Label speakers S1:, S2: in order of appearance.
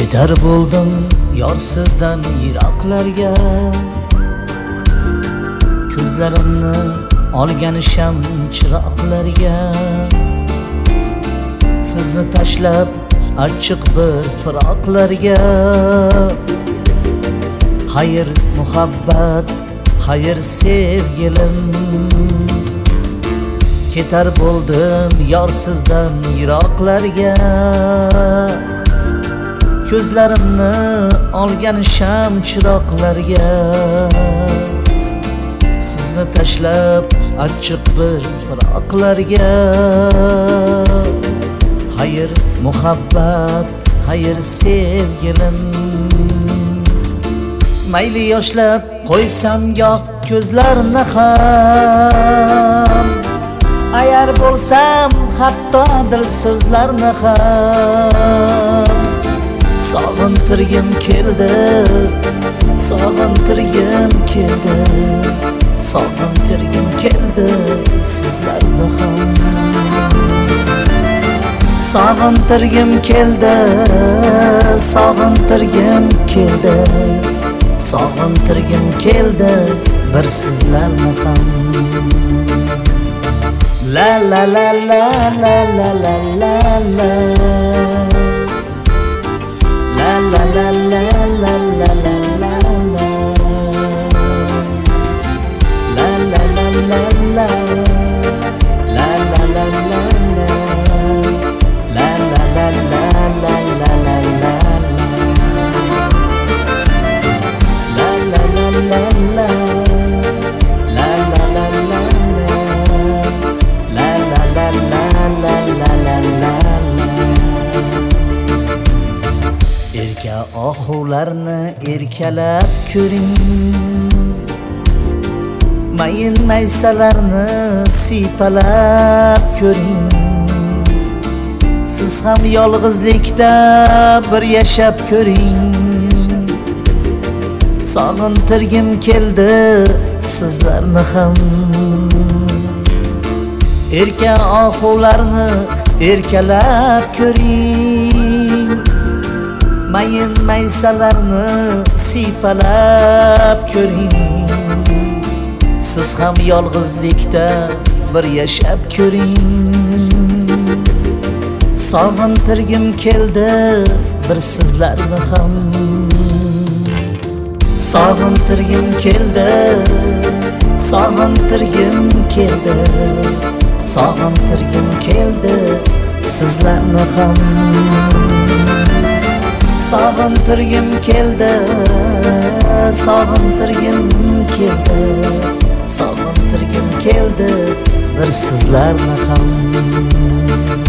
S1: Ketar bo'ldim yorsizdan yiroqlarga, ko'zlarimni olgan sham chiroqlarga. Sizni tashlab achchiq bir firoqlarga. Hayır muhabbat, hayır sevgilim. Ketar bo'ldim yorsizdan yiroqlarga, ko'zlarimni olgan sham chiroqlarga. Sizni tashlab achchiq bir firoqlarga. Hayır muhabbat, hayır sevgilim. Mayli yoshlab qo'ysam goh ko'zlarni ham, ayar bo'lsam hattodir so'zlarni ham. Sog'intirgim keldi, sog'intirgim keldi, sog'intirgim keldi sizlarni ham. Sog'intirgim keldi, sog'intirgim keldi, sog'intirgim keldi bir sizlarni ham. La la la la la la la la la. La la la la la la la la la. La la la la la. La la la la la. La la la la la la la la. La la la la la. La la la la la. La la la la la la la la. Erka oxularni erkalab ko'ring, mayin maysalarni siypalab ko'ring. Siz ham yolg'izlikda bir yashab ko'ring. Sog'intirgim keldi sizlarni ham. Erka oxularni erkalab ko'ring, mayin maysalarni siypalab ko'ring. Siz ham yolg'izlikda bir yashab ko'ring. Sog'intirgim keldi bir sizlarni ham. Sog'intirgim keldi, sog'intirgim keldi, sog'intirgim keldi sizlarni ham. Sog'intirgim keldi, sog'intirgim keldi, sog'intirgim keldi bir sizlarni ham.